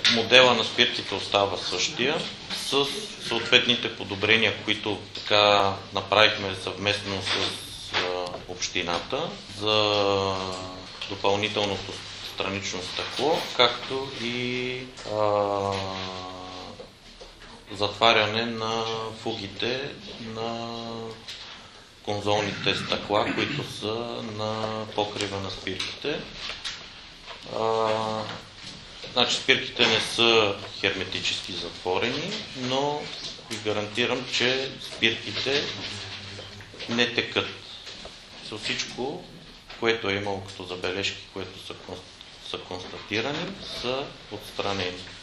модела на спирките остава същия, с съответните подобрения, които така направихме съвместно с общината за допълнителното странично стъкло, както и затваряне на фугите на конзолните стъкла, които са на покрива на спирките. Значи спирките не са херметически затворени, но ви гарантирам, че спирките не текат. За всичко, което е имало като забележки, което са констатирани, са отстранени.